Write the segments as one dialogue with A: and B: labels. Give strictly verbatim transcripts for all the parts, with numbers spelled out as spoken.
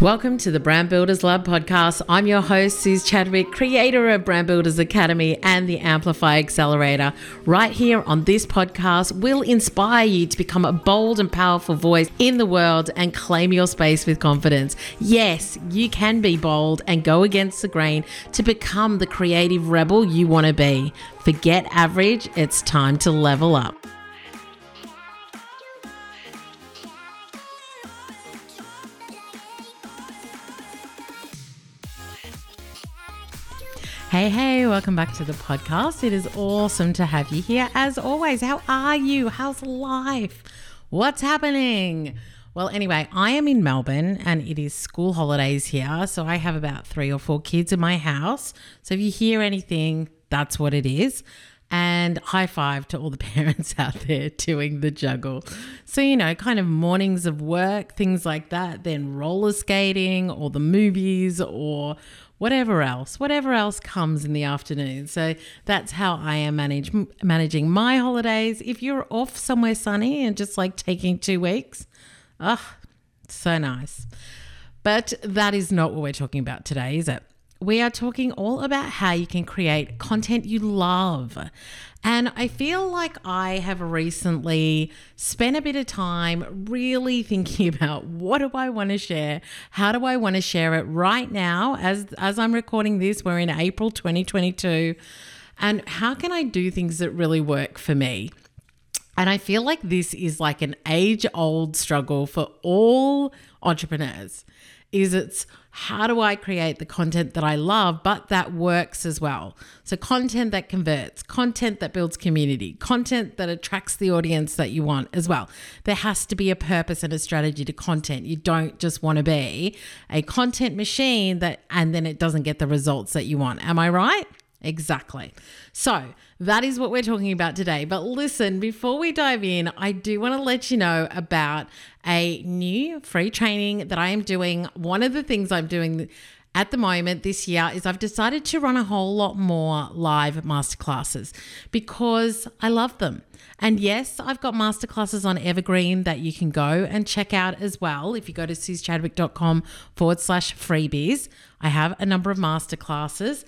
A: Welcome to the Brand Builders Lab podcast. I'm your host, Suze Chadwick, creator of Brand Builders Academy and the Amplify Accelerator. Right here on this podcast, we'll inspire you to become a bold and powerful voice in the world and claim your space with confidence. Yes, you can be bold and go against the grain to become the creative rebel you want to be. Forget average, it's time to level up. Hey, hey, welcome back to the podcast. It is awesome to have you here. As always, how are you? How's life? What's happening? Well, anyway, I am in Melbourne and it is school holidays here. So I have about three or four kids in my house. So if you hear anything, that's what it is. And high five to all the parents out there doing the juggle. So, you know, kind of mornings of work, things like that, then roller skating or the movies or whatever else, whatever else comes in the afternoon. So that's how I am manage, managing my holidays. If you're off somewhere sunny and just like taking two weeks, oh, so nice. But that is not what we're talking about today, is it? We are talking all about how you can create content you love. And I feel like I have recently spent a bit of time really thinking about what do I want to share? How do I want to share it right now? As, as I'm recording this, we're in April twenty twenty-two. And how can I do things that really work for me? And I feel like this is like an age-old struggle for all entrepreneurs. Is it's how do I create the content that I love, but that works as well? So content that converts, content that builds community, content that attracts the audience that you want as well. There has to be a purpose and a strategy to content. You don't just want to be a content machine that and then it doesn't get the results that you want. Am I right? Exactly. So that is what we're talking about today. But listen, before we dive in, I do want to let you know about a new free training that I am doing. One of the things I'm doing at the moment this year is I've decided to run a whole lot more live masterclasses because I love them. And yes, I've got masterclasses on Evergreen that you can go and check out as well. If you go to suzechadwick.com forward slash freebies, I have a number of masterclasses.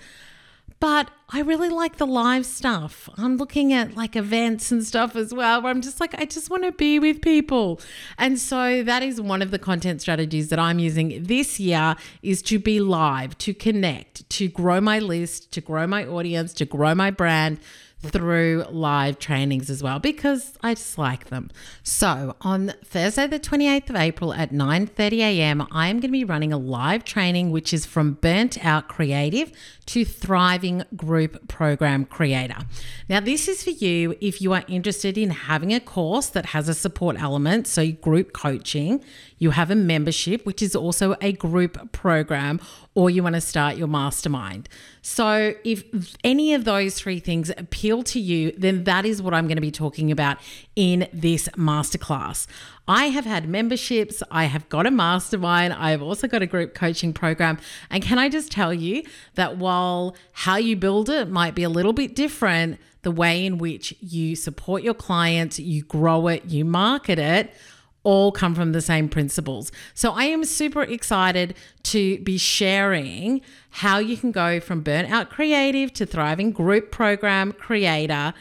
A: But I really like the live stuff. I'm looking at like events and stuff as well, where I'm just like, I just want to be with people. And so that is one of the content strategies that I'm using this year is to be live, to connect, to grow my list, to grow my audience, to grow my brand through live trainings as well, because I just like them. So on Thursday, the twenty-eighth of April at nine thirty a.m., I am going to be running a live training, which is from burnt out creative to thriving group program creator. Now, this is for you if you are interested in having a course that has a support element, so group coaching, you have a membership, which is also a group program, or you want to start your mastermind. So if any of those three things appeal to you, then that is what I'm going to be talking about in this masterclass. I have had memberships, I have got a mastermind, I have also got a group coaching program. And can I just tell you that while how you build it might be a little bit different, the way in which you support your clients, you grow it, you market it, all come from the same principles. So I am super excited to be sharing how you can go from burnt out creative to thriving group program creator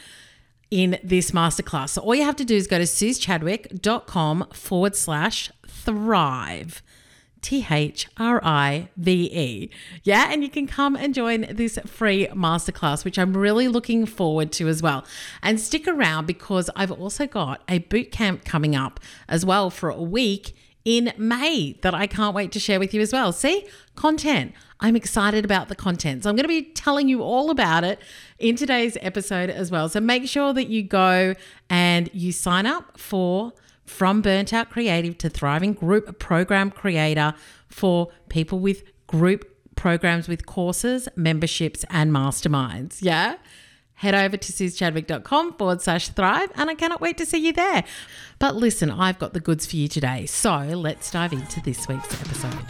A: in this masterclass. So all you have to do is go to suzechadwick.com forward slash thrive. T H R I V E. Yeah, and you can come and join this free masterclass, which I'm really looking forward to as well. And stick around because I've also got a boot camp coming up as well for a week in May that I can't wait to share with you as well. See, content. I'm excited about the content. So I'm going to be telling you all about it in today's episode as well. So make sure that you go and you sign up for From Burnt Out Creative to Thriving Group Program Creator for people with group programs with courses, memberships, and masterminds. Yeah? Head over to suzechadwick.com forward slash thrive, and I cannot wait to see you there. But listen, I've got the goods for you today. So let's dive into this week's episode.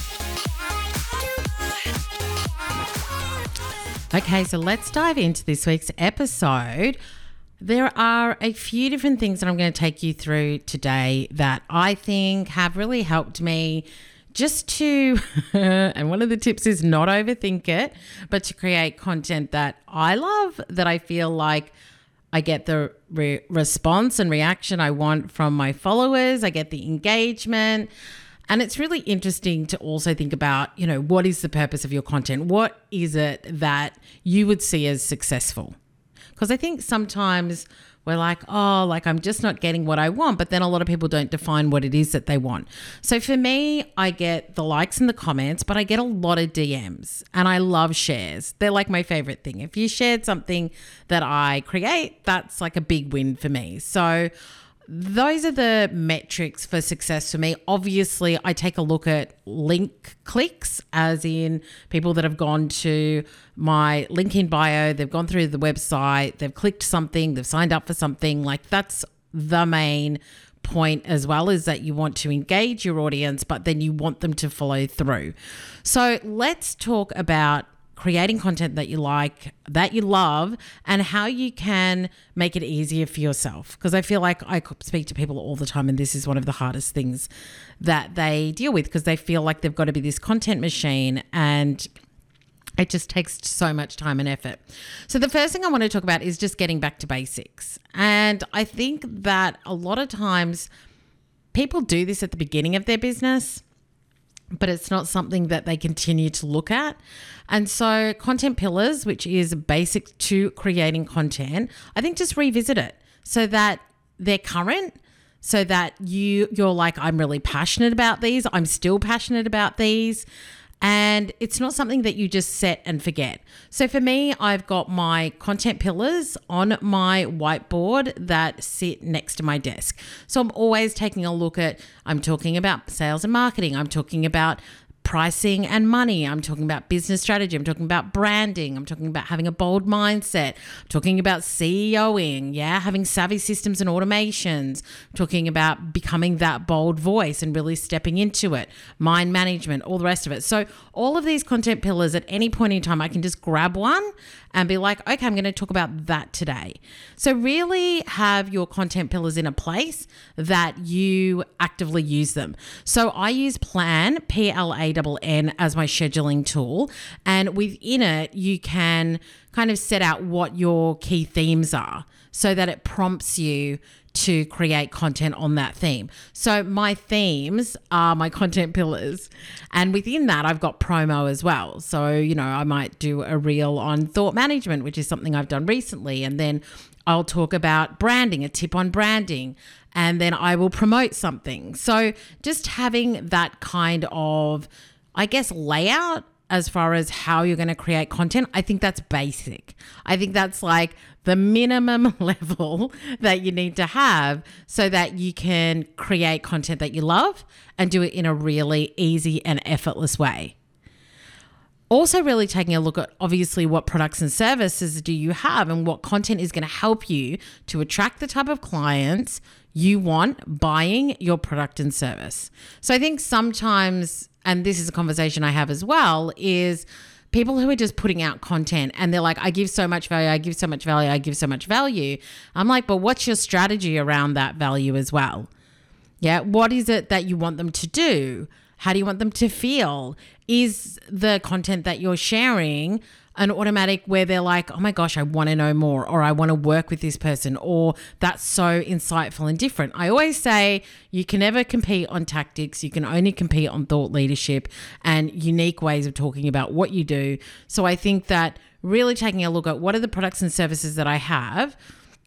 A: Okay, so let's dive into this week's episode. There are a few different things that I'm going to take you through today that I think have really helped me just to, and one of the tips is not overthink it, but to create content that I love, that I feel like I get the re- response and reaction I want from my followers. I get the engagement. And it's really interesting to also think about, you know, what is the purpose of your content? What is it that you would see as successful? Because I think sometimes we're like, oh, like I'm just not getting what I want. But then a lot of people don't define what it is that they want. So for me, I get the likes and the comments, but I get a lot of D Ms and I love shares. They're like my favorite thing. If you shared something that I create, that's like a big win for me. So those are the metrics for success for me. Obviously, I take a look at link clicks, as in people that have gone to my link in bio, they've gone through the website, they've clicked something, they've signed up for something. Like that's the main point as well, is that you want to engage your audience, but then you want them to follow through. So let's talk about creating content that you like, that you love, and how you can make it easier for yourself. Because I feel like I speak to people all the time, and this is one of the hardest things that they deal with, because they feel like they've got to be this content machine, and it just takes so much time and effort. So the first thing I want to talk about is just getting back to basics. And I think that a lot of times people do this at the beginning of their business, but it's not something that they continue to look at. And so content pillars, which is basic to creating content, I think just revisit it so that they're current, so that you, you're like, I'm really passionate about these. I'm still passionate about these. And it's not something that you just set and forget. So for me, I've got my content pillars on my whiteboard that sit next to my desk. So I'm always taking a look at, I'm talking about sales and marketing. I'm talking about pricing and money. I'm talking about business strategy. I'm talking about branding. I'm talking about having a bold mindset. I'm talking about CEOing, yeah, having savvy systems and automations. I'm talking about becoming that bold voice and really stepping into it, mind management, all the rest of it. So all of these content pillars, at any point in time, I can just grab one and be like, okay, I'm going to talk about that today. So really have your content pillars in a place that you actively use them. So I use Plan, P L A N N, as my scheduling tool. And within it, you can kind of set out what your key themes are so that it prompts you to create content on that theme. So my themes are my content pillars. And within that, I've got promo as well. So, you know, I might do a reel on thought management, which is something I've done recently. And then I'll talk about branding, a tip on branding, and then I will promote something. So just having that kind of, I guess, layout as far as how you're going to create content, I think that's basic. I think that's like the minimum level that you need to have so that you can create content that you love and do it in a really easy and effortless way. Also really taking a look at obviously what products and services do you have and what content is going to help you to attract the type of clients you want buying your product and service. So I think sometimes, and this is a conversation I have as well, is people who are just putting out content and they're like, I give so much value, I give so much value, I give so much value. I'm like, but what's your strategy around that value as well? Yeah. What is it that you want them to do? How do you want them to feel? Is the content that you're sharing an automatic where they're like, oh my gosh, I want to know more, or I want to work with this person, or that's so insightful and different? I always say you can never compete on tactics. You can only compete on thought leadership and unique ways of talking about what you do. So I think that really taking a look at what are the products and services that I have,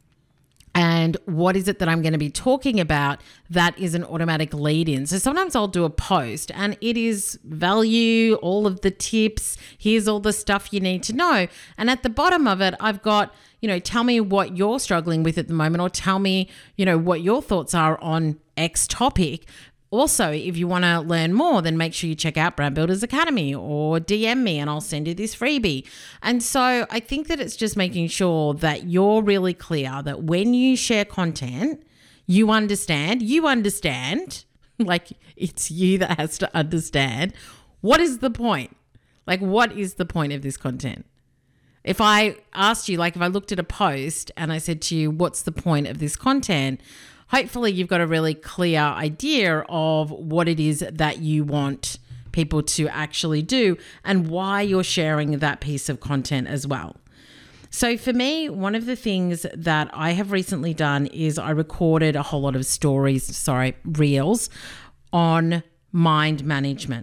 A: and what is it that I'm going to be talking about that is an automatic lead in. So sometimes I'll do a post and it is value, all of the tips, here's all the stuff you need to know. And at the bottom of it, I've got, you know, tell me what you're struggling with at the moment, or tell me, you know, what your thoughts are on X topic. Also, if you want to learn more, then make sure you check out Brand Builders Academy or D M me and I'll send you this freebie. And so I think that it's just making sure that you're really clear that when you share content, you understand, you understand, like it's you that has to understand, what is the point? Like, what is the point of this content? If I asked you, like if I looked at a post and I said to you, what's the point of this content? Hopefully you've got a really clear idea of what it is that you want people to actually do and why you're sharing that piece of content as well. So for me, one of the things that I have recently done is I recorded a whole lot of stories, sorry, reels on mind management.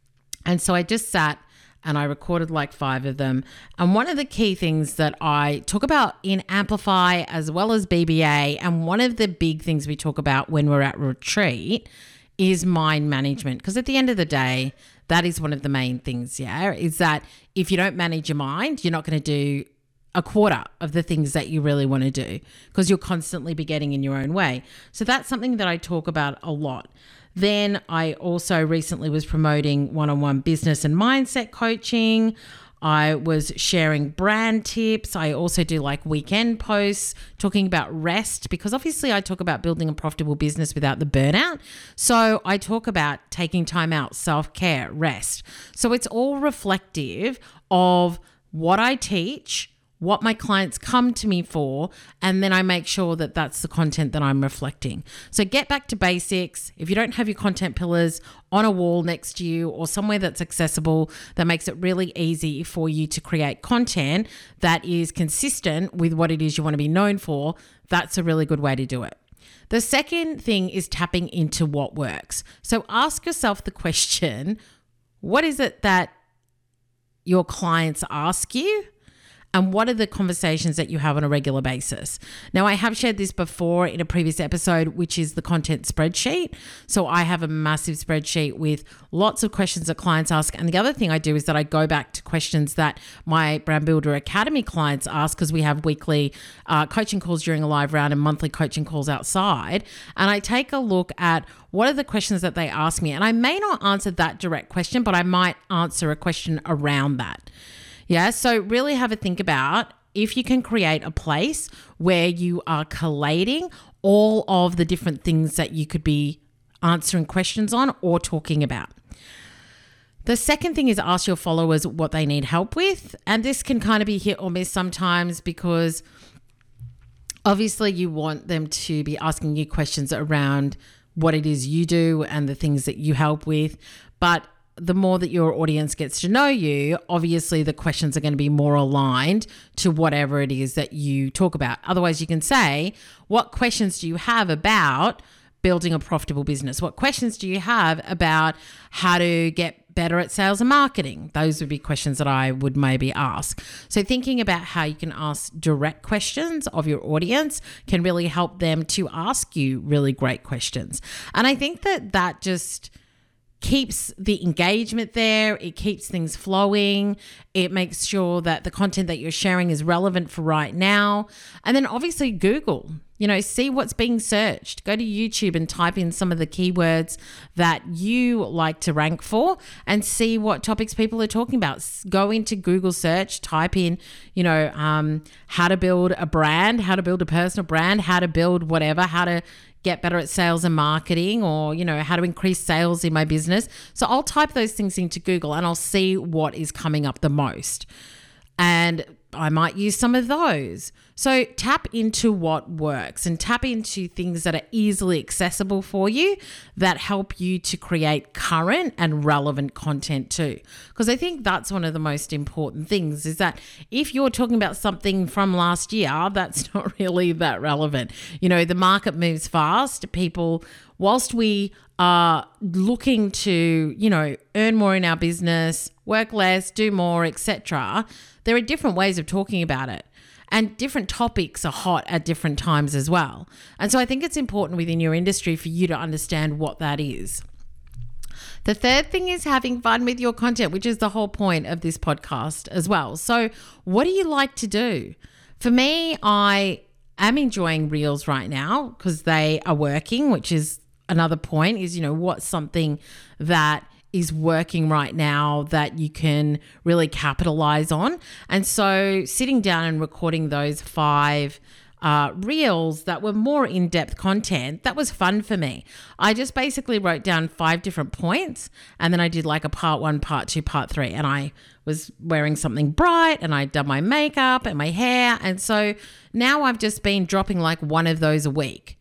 A: And so I just sat and I recorded like five of them. And one of the key things that I talk about in Amplify as well as B B A, and one of the big things we talk about when we're at retreat is mind management. Because at the end of the day, that is one of the main things, yeah, is that if you don't manage your mind, you're not going to do a quarter of the things that you really want to do because you'll constantly be getting in your own way. So that's something that I talk about a lot. Then I also recently was promoting one-on-one business and mindset coaching. I was sharing brand tips. I also do like weekend posts talking about rest because obviously I talk about building a profitable business without the burnout. So I talk about taking time out, self-care, rest. So it's all reflective of what I teach, what my clients come to me for, and then I make sure that that's the content that I'm reflecting. So get back to basics. If you don't have your content pillars on a wall next to you or somewhere that's accessible, that makes it really easy for you to create content that is consistent with what it is you want to be known for, that's a really good way to do it. The second thing is tapping into what works. So ask yourself the question, what is it that your clients ask you? And what are the conversations that you have on a regular basis? Now, I have shared this before in a previous episode, which is the content spreadsheet. So I have a massive spreadsheet with lots of questions that clients ask. And the other thing I do is that I go back to questions that my Brand Builder Academy clients ask because we have weekly uh, coaching calls during a live round and monthly coaching calls outside. And I take a look at what are the questions that they ask me. And I may not answer that direct question, but I might answer a question around that. Yeah, so really have a think about if you can create a place where you are collating all of the different things that you could be answering questions on or talking about. The second thing is ask your followers what they need help with. And this can kind of be hit or miss sometimes because obviously you want them to be asking you questions around what it is you do and the things that you help with. But the more that your audience gets to know you, obviously the questions are going to be more aligned to whatever it is that you talk about. Otherwise, you can say, what questions do you have about building a profitable business? What questions do you have about how to get better at sales and marketing? Those would be questions that I would maybe ask. So thinking about how you can ask direct questions of your audience can really help them to ask you really great questions. And I think that that just keeps the engagement there. It keeps things flowing. It makes sure that the content that you're sharing is relevant for right now. And then obviously Google, you know, see what's being searched. Go to YouTube and type in some of the keywords that you like to rank for and see what topics people are talking about. Go into Google search, type in, you know, um, how to build a brand, how to build a personal brand, how to build whatever, how to get better at sales and marketing, or, you know, how to increase sales in my business. So I'll type those things into Google and I'll see what is coming up the most. And I might use some of those. So tap into what works and tap into things that are easily accessible for you that help you to create current and relevant content too. Because I think that's one of the most important things is that if you're talking about something from last year, that's not really that relevant. You know, the market moves fast. People, whilst we are looking to, you know, earn more in our business, work less, do more, et cetera, there are different ways of talking about it. And different topics are hot at different times as well. And so I think it's important within your industry for you to understand what that is. The third thing is having fun with your content, which is the whole point of this podcast as well. So what do you like to do? For me, I am enjoying Reels right now because they are working, which is another point is, you know, what's something that is working right now that you can really capitalize on. And so sitting down and recording those five uh, reels that were more in-depth content, that was fun for me. I just basically wrote down five different points and then I did like a part one, part two, part three. And I was wearing something bright and I'd done my makeup and my hair. And so now I've just been dropping like one of those a week.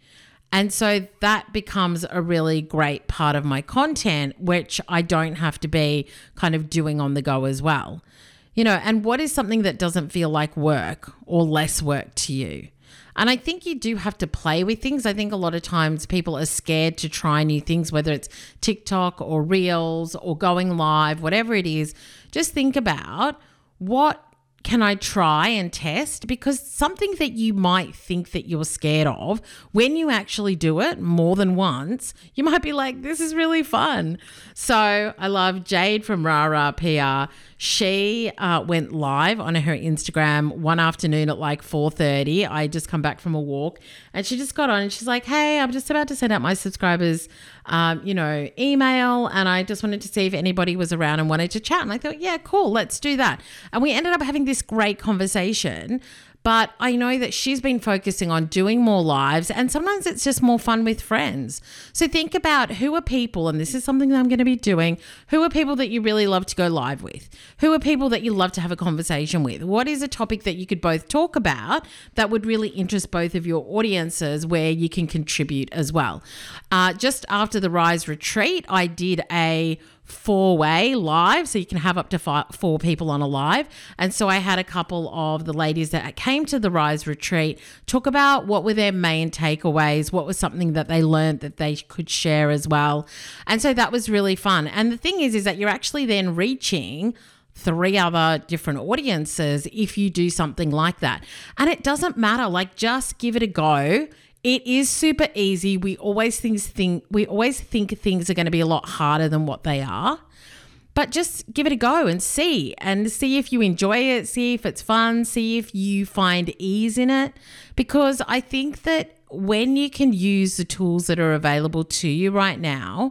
A: And so that becomes a really great part of my content, which I don't have to be kind of doing on the go as well. You know, and what is something that doesn't feel like work or less work to you? And I think you do have to play with things. I think a lot of times people are scared to try new things, whether it's TikTok or Reels or going live, whatever it is. Just think about, what can I try and test? Because something that you might think that you're scared of, when you actually do it more than once, you might be like, this is really fun. So I love Jade from Rara P R. She uh, went live on her Instagram one afternoon at like four thirty. I just come back from a walk and she just got on and she's like, hey, I'm just about to send out my subscribers, um, you know, email. And I just wanted to see if anybody was around and wanted to chat. And I thought, yeah, cool, let's do that. And we ended up having this great conversation. But I know that she's been focusing on doing more lives, and sometimes it's just more fun with friends. So think about, who are people, and this is something that I'm going to be doing, who are people that you really love to go live with? Who are people that you love to have a conversation with? What is a topic that you could both talk about that would really interest both of your audiences, where you can contribute as well? Uh, just after the Rise retreat, I did a four-way live, so you can have up to five, four people on a live. And so I had a couple of the ladies that came to the Rise retreat talk about what were their main takeaways, what was something that they learned that they could share as well. And so that was really fun. And the thing is, is that you're actually then reaching three other different audiences if you do something like that. And it doesn't matter, like, just give it a go. It is super easy. We always think, think we always think things are going to be a lot harder than what they are. But just give it a go and see, and see if you enjoy it, see if it's fun, see if you find ease in it. Because I think that when you can use the tools that are available to you right now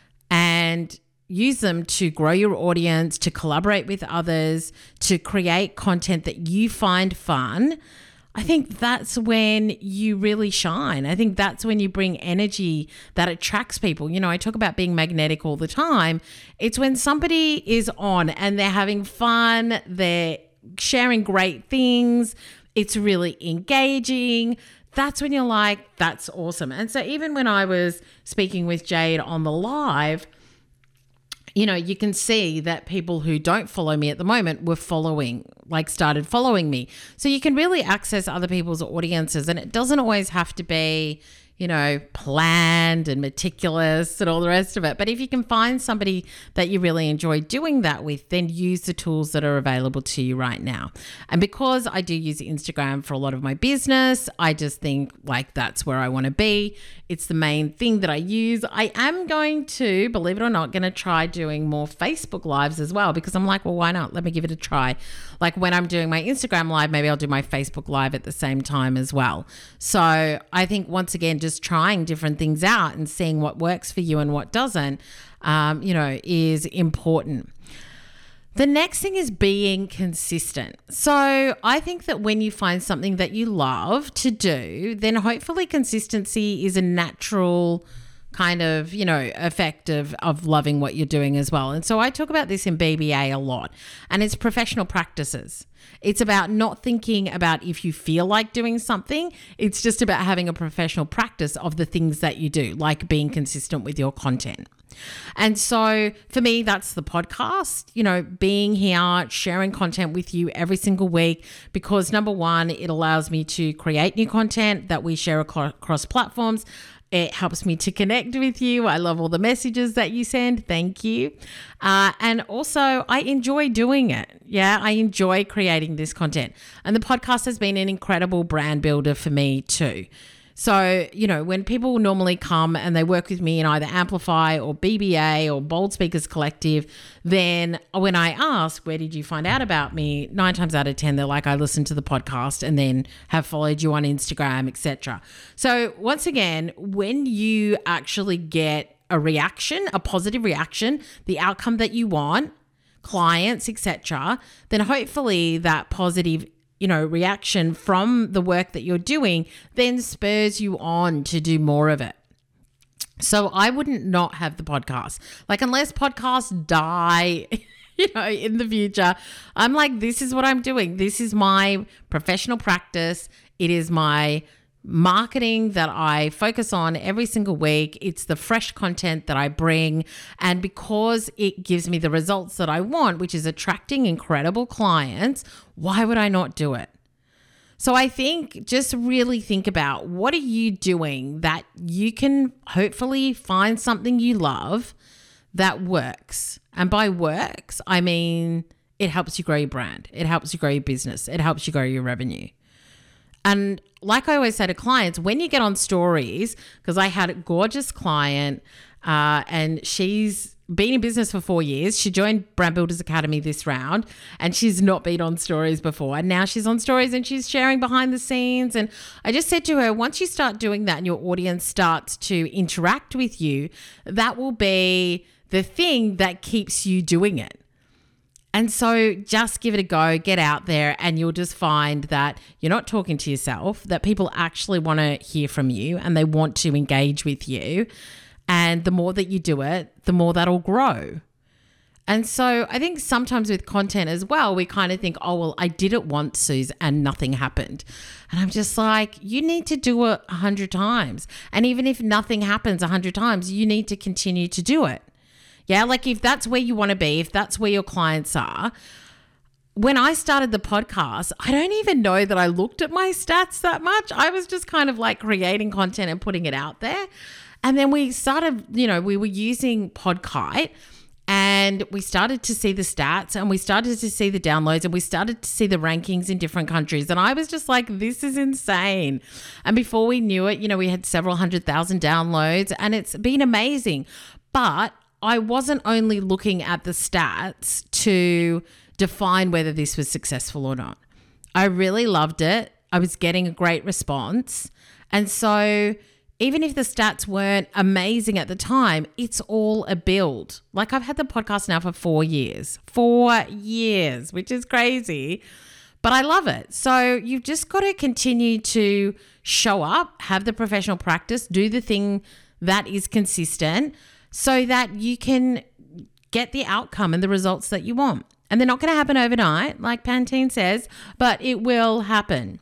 A: and use them to grow your audience, to collaborate with others, to create content that you find fun, I think that's when you really shine. I think that's when you bring energy that attracts people. You know, I talk about being magnetic all the time. It's when somebody is on and they're having fun, they're sharing great things, it's really engaging. That's when you're like, that's awesome. And so even when I was speaking with Jade on the live, you know, you can see that people who don't follow me at the moment were following, like started following me. So you can really access other people's audiences, and it doesn't always have to be, you know, planned and meticulous and all the rest of it. But if you can find somebody that you really enjoy doing that with, then use the tools that are available to you right now. And because I do use Instagram for a lot of my business, I just think like that's where I want to be. It's the main thing that I use. I am going to, believe it or not, going to try doing more Facebook lives as well, because I'm like, well, why not? Let me give it a try. Like when I'm doing my Instagram live, maybe I'll do my Facebook live at the same time as well. So I think once again, just trying different things out and seeing what works for you and what doesn't, um, you know, is important. The next thing is being consistent. So I think that when you find something that you love to do, then hopefully consistency is a natural kind of, you know, effect of, of loving what you're doing as well. And so I talk about this in B B A a lot, and it's professional practices. It's about not thinking about if you feel like doing something. It's just about having a professional practice of the things that you do, like being consistent with your content. And so for me, that's the podcast, you know, being here, sharing content with you every single week, because number one, it allows me to create new content that we share across platforms. It helps me to connect with you. I love all the messages that you send. Thank you. Uh, and also, I enjoy doing it. Yeah, I enjoy creating this content. And the podcast has been an incredible brand builder for me too. So, you know, when people normally come and they work with me in either Amplify or B B A or Bold Speakers Collective, then when I ask, where did you find out about me? Nine times out of ten, they're like, I listened to the podcast and then have followed you on Instagram, et cetera. So once again, when you actually get a reaction, a positive reaction, the outcome that you want, clients, et cetera, then hopefully that positive you know, reaction from the work that you're doing then spurs you on to do more of it. So I wouldn't not have the podcast. Like unless podcasts die, you know, in the future, I'm like, this is what I'm doing. This is my professional practice. It is my marketing that I focus on every single week. It's the fresh content that I bring. And because it gives me the results that I want, which is attracting incredible clients, why would I not do it? So I think just really think about, what are you doing that you can hopefully find something you love that works? And by works, I mean it helps you grow your brand. It helps you grow your business. It helps you grow your revenue. And like I always say to clients, when you get on stories, because I had a gorgeous client uh, and she's been in business for four years. She joined Brand Builders Academy this round and she's not been on stories before. And now she's on stories and she's sharing behind the scenes. And I just said to her, once you start doing that and your audience starts to interact with you, that will be the thing that keeps you doing it. And so just give it a go, get out there, and you'll just find that you're not talking to yourself, that people actually want to hear from you and they want to engage with you. And the more that you do it, the more that'll grow. And so I think sometimes with content as well, we kind of think, oh, well, I did it once, Suze, and nothing happened. And I'm just like, you need to do it a hundred times. And even if nothing happens a hundred times, you need to continue to do it. Yeah, like if that's where you want to be, if that's where your clients are. When I started the podcast, I don't even know that I looked at my stats that much. I was just kind of like creating content and putting it out there. And then we started, you know, we were using Podkite and we started to see the stats and we started to see the downloads and we started to see the rankings in different countries. And I was just like, this is insane. And before we knew it, you know, we had several hundred thousand downloads and it's been amazing. But I wasn't only looking at the stats to define whether this was successful or not. I really loved it. I was getting a great response. And so even if the stats weren't amazing at the time, it's all a build. Like I've had the podcast now for four years, four years, which is crazy, but I love it. So you've just got to continue to show up, have the professional practice, do the thing that is consistent so that you can get the outcome and the results that you want. And they're not going to happen overnight, like Pantene says, but it will happen.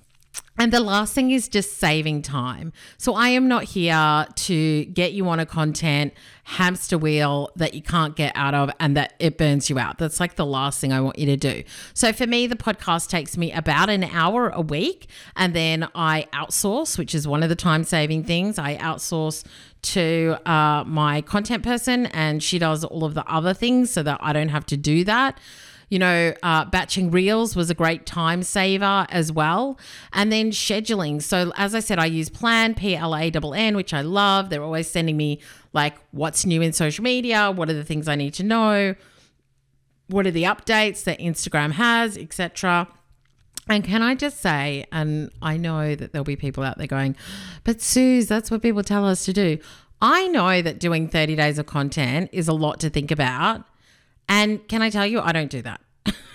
A: And the last thing is just saving time. So I am not here to get you on a content hamster wheel that you can't get out of and that it burns you out. That's like the last thing I want you to do. So for me, the podcast takes me about an hour a week, and then I outsource, which is one of the time-saving things. I outsource to uh, my content person and she does all of the other things so that I don't have to do that. You know, uh, batching reels was a great time saver as well. And then scheduling. So as I said, I use Plan, P L A N N, which I love. They're always sending me like what's new in social media, what are the things I need to know, what are the updates that Instagram has, et cetera. And can I just say, and I know that there'll be people out there going, but Suze, that's what people tell us to do. I know that doing thirty days of content is a lot to think about. And can I tell you, I don't do that.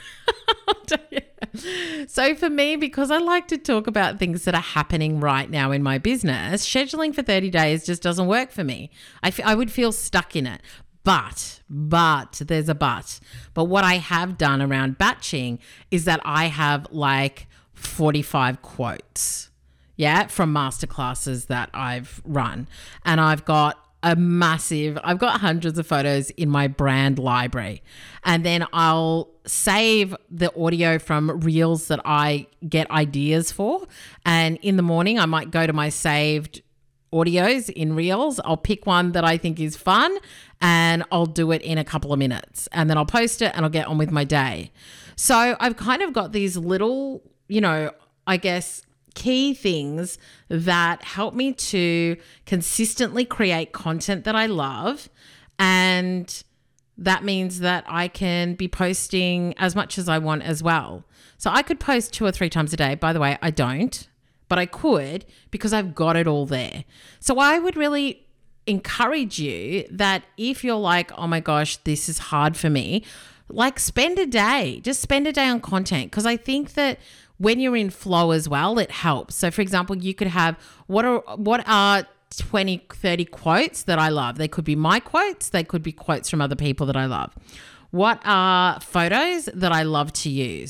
A: So for me, because I like to talk about things that are happening right now in my business, scheduling for thirty days just doesn't work for me. I, f- I would feel stuck in it. But, but, there's a but. But what I have done around batching is that I have like forty-five quotes, yeah, from masterclasses that I've run. And I've got a massive, I've got hundreds of photos in my brand library. And then I'll save the audio from reels that I get ideas for. And in the morning, I might go to my saved audios in reels. I'll pick one that I think is fun and I'll do it in a couple of minutes. And then I'll post it and I'll get on with my day. So I've kind of got these little, you know, I guess, key things that help me to consistently create content that I love. And that means that I can be posting as much as I want as well. So I could post two or three times a day. By the way, I don't, but I could because I've got it all there. So I would really encourage you that if you're like, oh my gosh, this is hard for me, like spend a day, just spend a day on content. Because I think that when you're in flow as well, it helps. So for example, you could have, what are what are twenty, thirty quotes that I love? They could be my quotes. They could be quotes from other people that I love. What are photos that I love to use?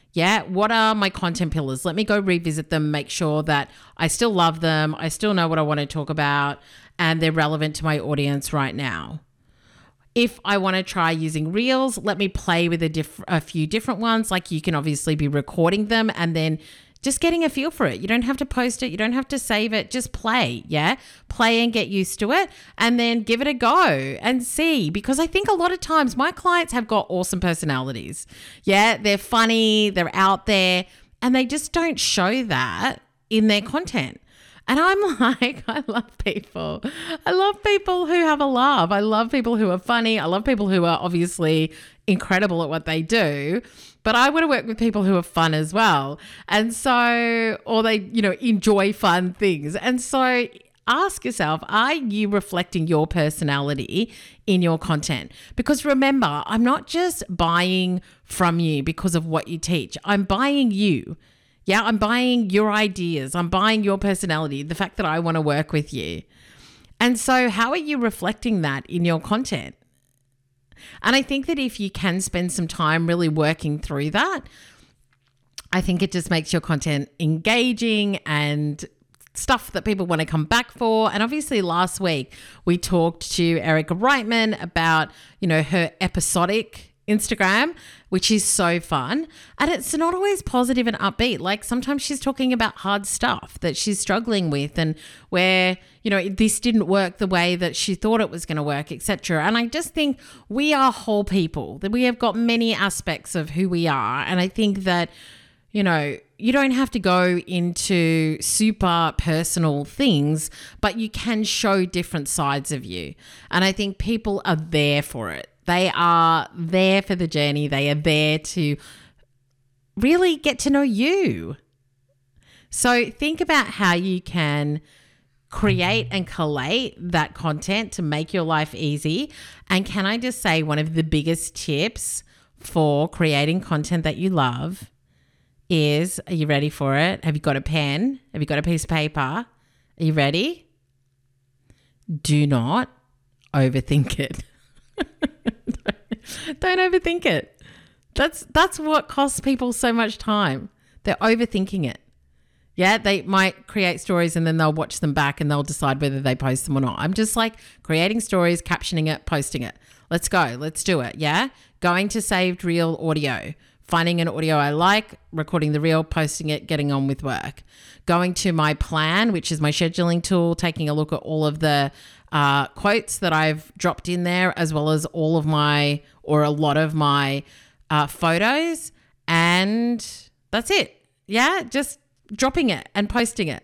A: Yeah, what are my content pillars? Let me go revisit them, make sure that I still love them, I still know what I want to talk about, and they're relevant to my audience right now. If I want to try using Reels, let me play with a, diff- a few different ones. Like you can obviously be recording them and then just getting a feel for it. You don't have to post it. You don't have to save it. Just play, yeah? Play and get used to it and then give it a go and see. Because I think a lot of times my clients have got awesome personalities. Yeah, they're funny, they're out there, and they just don't show that in their content. And I'm like, I love people. I love people who have a laugh. I love people who are funny. I love people who are obviously incredible at what they do. But I want to work with people who are fun as well. And so, or they, you know, enjoy fun things. And so ask yourself, are you reflecting your personality in your content? Because remember, I'm not just buying from you because of what you teach. I'm buying you. Yeah, I'm buying your ideas. I'm buying your personality, the fact that I want to work with you. And so how are you reflecting that in your content? And I think that if you can spend some time really working through that, I think it just makes your content engaging and stuff that people want to come back for. And obviously last week we talked to Erica Reitman about, you know, her episodic Instagram, which is so fun. And it's not always positive and upbeat. Like sometimes she's talking about hard stuff that she's struggling with and where, you know, this didn't work the way that she thought it was going to work, et cetera. And I just think we are whole people, that we have got many aspects of who we are. And I think that, you know, you don't have to go into super personal things, but you can show different sides of you. And I think people are there for it. They are there for the journey. They are there to really get to know you. So think about how you can create and collate that content to make your life easy. And can I just say one of the biggest tips for creating content that you love is, are you ready for it? Have you got a pen? Have you got a piece of paper? Are you ready? Do not overthink it. Don't overthink it. That's that's what costs people so much time. They're overthinking it. Yeah, they might create stories and then they'll watch them back and they'll decide whether they post them or not. I'm just like creating stories, captioning it, posting it. Let's go. Let's do it. Yeah. Going to saved reel audio, finding an audio I like, recording the reel, posting it, getting on with work. Going to my plan, which is my scheduling tool, taking a look at all of the uh, quotes that I've dropped in there, as well as all of my, or a lot of my uh, photos. And that's it. Yeah. Just dropping it and posting it.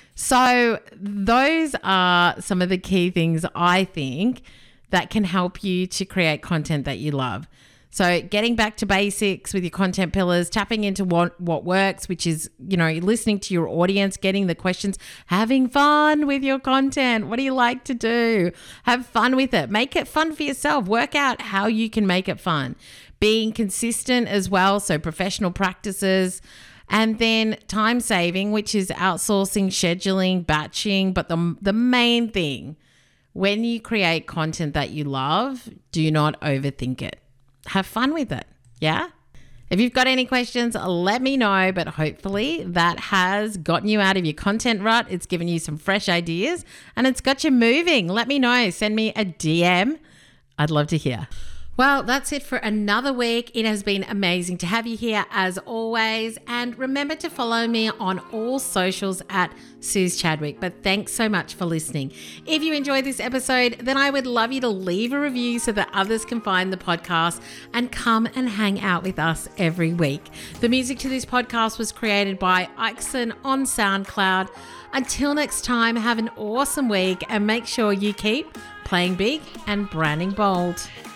A: So those are some of the key things I think that can help you to create content that you love. So getting back to basics with your content pillars, tapping into what, what works, which is, you know, listening to your audience, getting the questions, having fun with your content. What do you like to do? Have fun with it. Make it fun for yourself. Work out how you can make it fun. Being consistent as well, so professional practices. And then time saving, which is outsourcing, scheduling, batching. But the, the main thing, when you create content that you love, do not overthink it. Have fun with it. Yeah. If you've got any questions, let me know. But hopefully that has gotten you out of your content rut. It's given you some fresh ideas and it's got you moving. Let me know. Send me a D M. I'd love to hear. Well, that's it for another week. It has been amazing to have you here as always. And remember to follow me on all socials at Suze Chadwick. But thanks so much for listening. If you enjoyed this episode, then I would love you to leave a review so that others can find the podcast and come and hang out with us every week. The music to this podcast was created by Ixon on SoundCloud. Until next time, have an awesome week and make sure you keep playing big and branding bold.